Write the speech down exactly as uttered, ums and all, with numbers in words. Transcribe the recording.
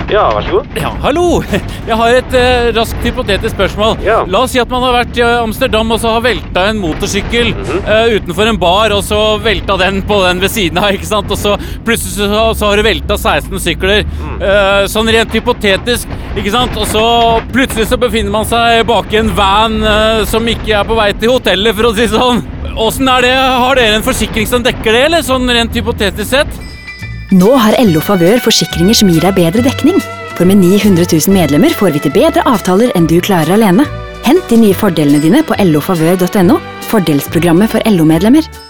Ja, vær så god. Ja, hallo! Jeg har et uh, raskt hypotetisk spørsmål. Ja. La oss si at man har vært i Amsterdam og så har velta en motorsykkel Mhm. uh, utenfor en bar, og så velta den på den ved siden av, ikke sant? Og så plutselig så, så har du velta seksten sykler. Mm. Uh, sånn rent hypotetisk, ikke sant? Og så plutselig så befinner man seg bak i en van uh, som ikke er på vei til hotellet, for å si sånn. Hvordan er det? Har dere en forsikring som dekker det, eller sånn rent hypotetisk sett? Nå har L O Favør forsikringer som gir deg bedre dekning. For med ni hundre tusen medlemmer får vi til bedre avtaler enn du klarer alene. Hent de nye fordelene dine på l o favør punktum n o, fordelsprogrammet for L O-medlemmer.